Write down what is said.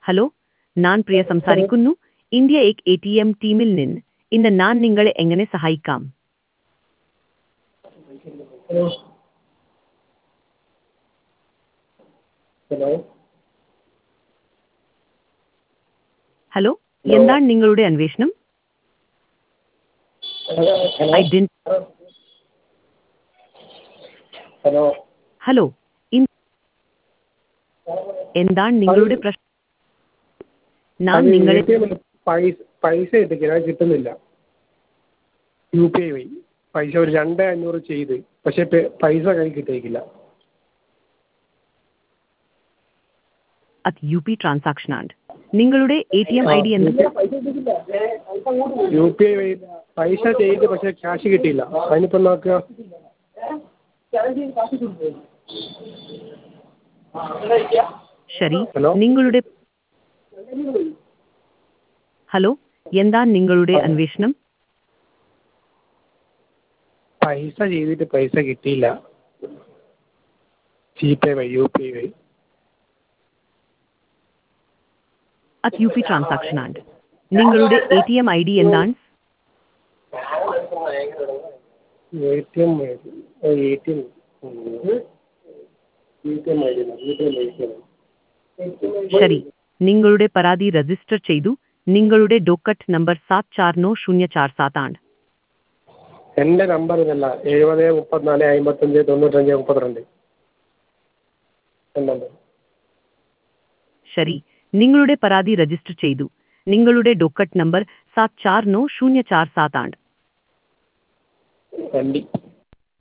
Hello, ഞാൻ പ്രിയ സംസാരിക്കുന്നു. India എക് ATM ടീമിൽ നിന്ന്. ഇന്ന് ഞാൻ നിങ്ങളെ എങ്ങനെ സഹായിക്കാം? ഹലോ ഹലോ ഹലോ, ഹലോ എന്താണ് നിങ്ങളുടെ അന്വേഷണം? ഹലോ ഐ ഡിൻ ഹലോ ഹലോ, എന്താണ് നിങ്ങളുടെ പ്രശ്നം? ഞാൻ അത് നിങ്ങളെ ATM ൽ പൈസ ഇട്ടിരിക്കുക കിട്ടുന്നില്ല. UPI വഴി പൈസ ഒരു 2500 ചെയ്ത്, പക്ഷെ പൈസ കയ്യിൽ കിട്ടിയിട്ടില്ല. അത് UP ട്രാൻസാക്ഷൻ ആണ്. നിങ്ങളുടെ ATM ID എന്ത്? UPI വഴി പൈസ ചെയ്ത്, പക്ഷെ ക്യാഷ് കിട്ടിയില്ല. അതിനിപ്പം നോക്കുക. ശരി, ഹലോ നിങ്ങളുടെ ഹലോ, എന്താണ് നിങ്ങളുടെ അന്വേഷണം? പൈസ ചെയ്തിട്ട് പൈസ കിട്ടിയില്ല. GPay വഴി UPI വഴി. അത് UP ട്രാൻസാക്ഷൻ ആണ്. നിങ്ങളുടെ ATM ID എന്താണ്? ATM ശരി, നിങ്ങളുടെ പരാതി രജിസ്റ്റർ ചെയ്തു. നിങ്ങളുടെ ഡോക്കറ്റ് നമ്പർ 749047 ആണ്. എൻ്റെ നമ്പർ ഇതല്ല. 70 34 55 95 32. എന്തുണ്ട്? ശരി, നിങ്ങളുടെ പരാതി രജിസ്റ്റർ ചെയ്തു. നിങ്ങളുടെ ഡോക്കറ്റ് നമ്പർ 749047 ആണ്. വണ്ടി